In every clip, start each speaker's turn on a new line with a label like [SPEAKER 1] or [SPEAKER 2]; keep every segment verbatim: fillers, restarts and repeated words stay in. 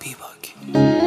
[SPEAKER 1] بیباک.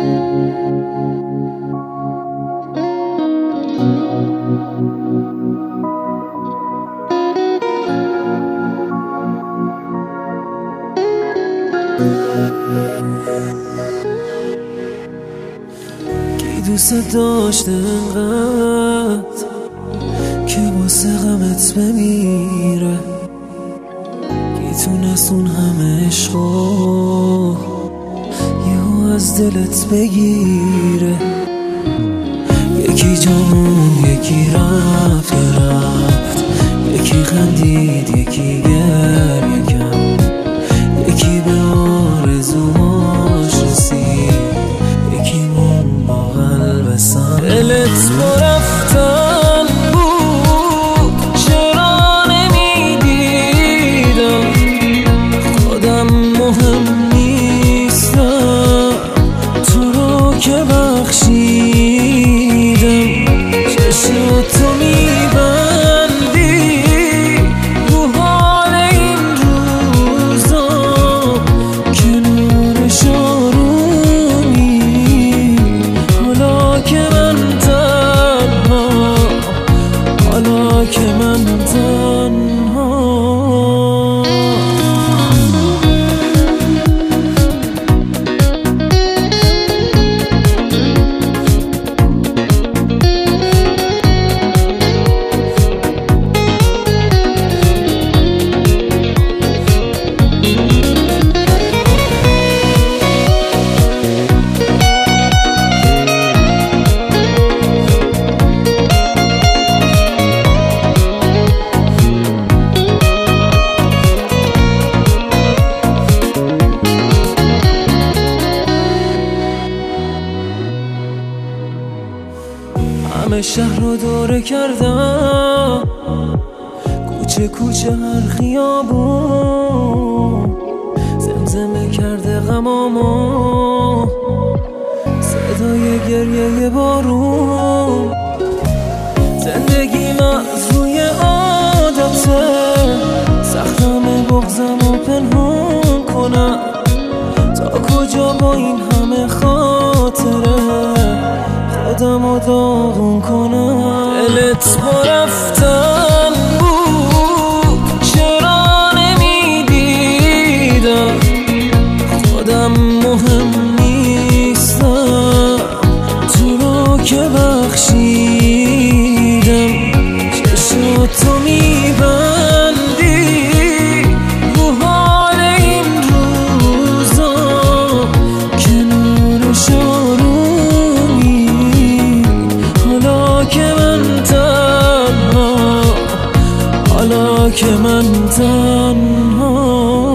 [SPEAKER 1] کی دوست داشته انقدر که واسه غمت بمیره، کی تونست اون همه عشقو یهو از دلت بگیره. یکی جامون یکی رفت رفت، یکی خندید یکی گریه کرد، یکی به آرزوهاش رسید، یکی مون با قلب سنگ. دلت با رفتن بود چرا نمیدیدم، خودم مهم نیستم تو رو که بخشیدم. چشمتو میبندی رو حال این روزا، کنارش آرومی، حالا که من تنها، حالا که من تنها. همه شهر رو دوره کردم، کوچه کوچه هر خیابون، زمزمه کرده غمامو صدای گریه بارون. زندگیم از روی عادته، سختم بغضم و پنهون کنم، تا کجا با این همه خاطره خودم رو داغون کنم. دلت با رفتن بود چرا نمیدیدم، خودم مهم نیستم تو رو که بخشیدم. چشمتو میبندی رو حال این روزا، کنارش آرومی، حالا که من تنها، حالا که من تنها.